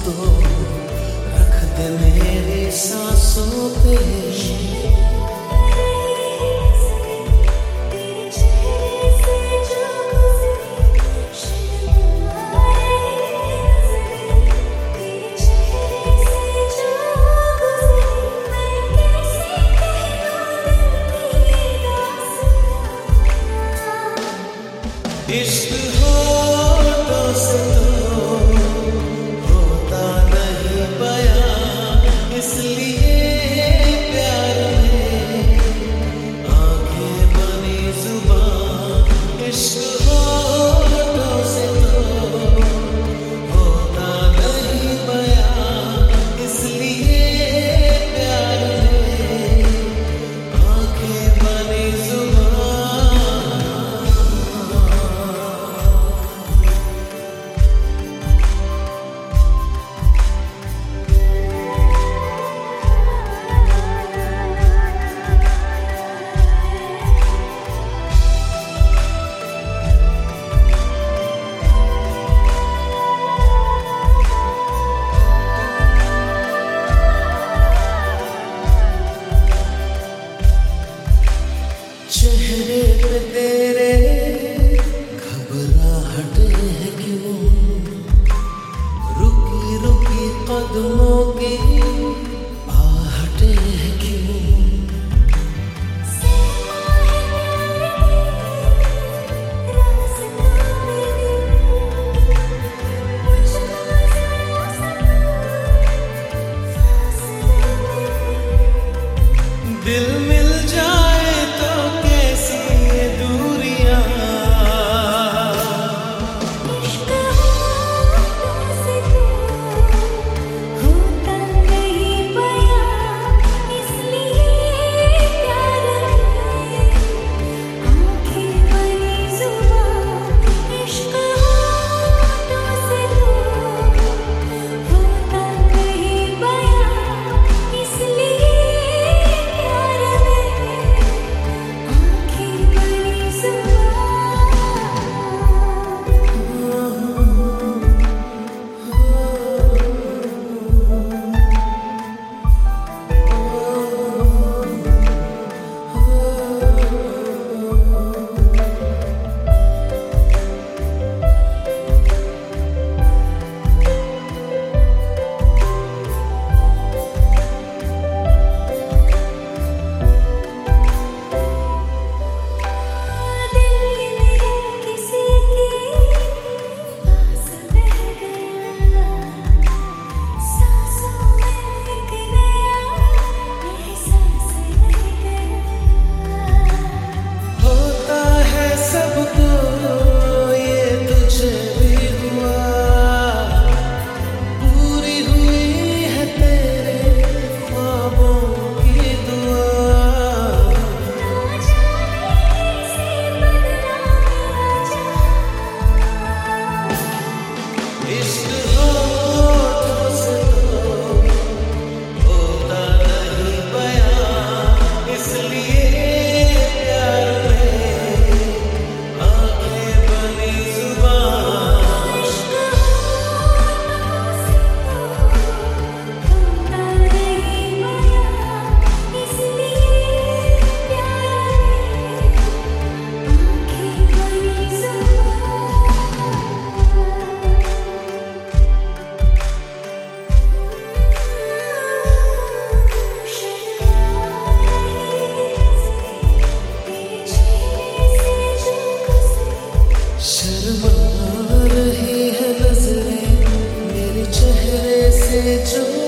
को रख दे मेरी सांसों पे। इश्क होठों से तो होता नहीं बयां, इसलिए प्यार में आंखें बनी जुबान। इश्क होठों से तो होता नहीं बयां, इसलिए प्यार में आंखें बनी जुबान। चेहरे पे तेरे घबराहट है क्यों, रुकी रुकी कदमों की आहट है क्यों। दिल मिल जाए तो कैसी ये दूरियां, इश्क होठों से तो होता नहीं बयां, इसलिए प्यार में आंखें बनी जुबान। इश्क होठों से तो होता नहीं बयां, इसलिए प्यार में आंखें बनी जुबान। होता है सबको ये तुझे भी हुआ, पूरी हुई है तेरे ख्वाबों की दुआ। इश्क होठों से तो होता नहीं बयां, इसलिए प्यार में आंखें बनी जुबान। होता नहीं बयां, इसलिए प्यार में आंखें बनी जुबान। शर्मा रही है नजरें मेरे चेहरे से जो